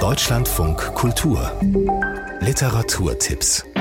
Deutschlandfunk Kultur Literaturtipps.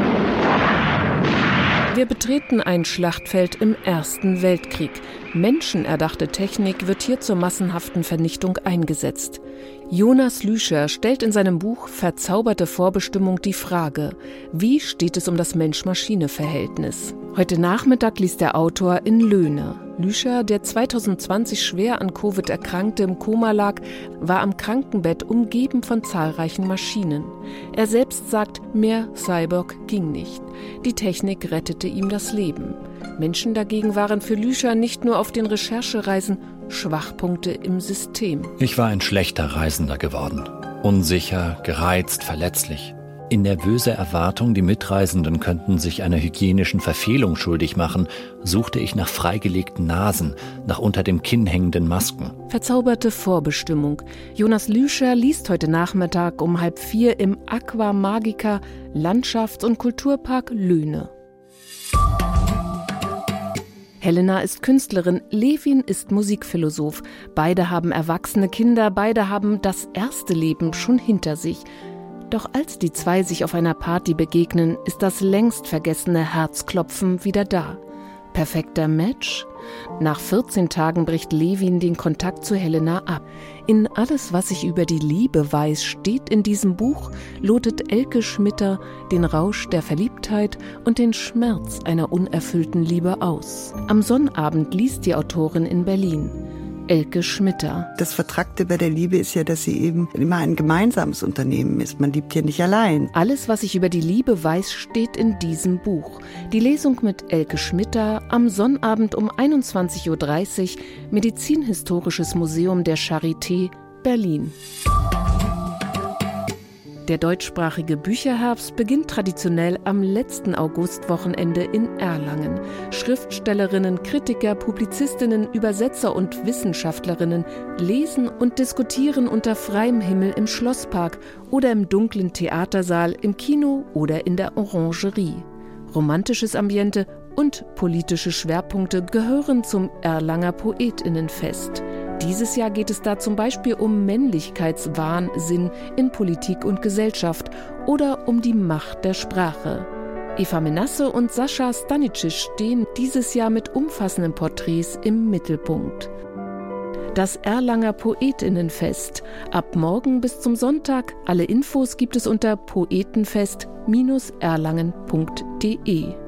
Wir betreten ein Schlachtfeld im Ersten Weltkrieg. Menschenerdachte Technik wird hier zur massenhaften Vernichtung eingesetzt. Jonas Lüscher stellt in seinem Buch Verzauberte Vorbestimmung die Frage: Wie steht es um das Mensch-Maschine-Verhältnis? Heute Nachmittag liest der Autor in Löhne. Lüscher, der 2020 schwer an Covid erkrankte, im Koma lag, war am Krankenbett umgeben von zahlreichen Maschinen. Er selbst sagt, mehr Cyborg ging nicht. Die Technik rettete ihm das Leben. Menschen dagegen waren für Lüscher nicht nur auf den Recherchereisen Schwachpunkte im System. Ich war ein schlechter Reisender geworden. Unsicher, gereizt, verletzlich. In nervöser Erwartung, die Mitreisenden könnten sich einer hygienischen Verfehlung schuldig machen, suchte ich nach freigelegten Nasen, nach unter dem Kinn hängenden Masken. Verzauberte Vorbestimmung. Jonas Lüscher liest heute Nachmittag um 3:30 im Aqua Magica Landschafts- und Kulturpark Löhne. Helena ist Künstlerin, Levin ist Musikphilosoph. Beide haben erwachsene Kinder, beide haben das erste Leben schon hinter sich. Doch als die zwei sich auf einer Party begegnen, ist das längst vergessene Herzklopfen wieder da. Perfekter Match? Nach 14 Tagen bricht Levin den Kontakt zu Helena ab. In Alles, was ich über die Liebe weiß, steht in diesem Buch, lotet Elke Schmitter den Rausch der Verliebtheit und den Schmerz einer unerfüllten Liebe aus. Am Sonnabend liest die Autorin in Berlin. Elke Schmitter. Das Vertrackte bei der Liebe ist ja, dass sie eben immer ein gemeinsames Unternehmen ist. Man liebt ja nicht allein. Alles, was ich über die Liebe weiß, steht in diesem Buch. Die Lesung mit Elke Schmitter am Sonnabend um 21:30 Uhr, Medizinhistorisches Museum der Charité, Berlin. Der deutschsprachige Bücherherbst beginnt traditionell am letzten Augustwochenende in Erlangen. Schriftstellerinnen, Kritiker, Publizistinnen, Übersetzer und Wissenschaftlerinnen lesen und diskutieren unter freiem Himmel im Schlosspark oder im dunklen Theatersaal, im Kino oder in der Orangerie. Romantisches Ambiente und politische Schwerpunkte gehören zum Erlanger Poetinnenfest. Dieses Jahr geht es da zum Beispiel um Männlichkeitswahnsinn in Politik und Gesellschaft oder um die Macht der Sprache. Eva Menasse und Sascha Stanicic stehen dieses Jahr mit umfassenden Porträts im Mittelpunkt. Das Erlanger Poetinnenfest. Ab morgen bis zum Sonntag. Alle Infos gibt es unter poetenfest-erlangen.de.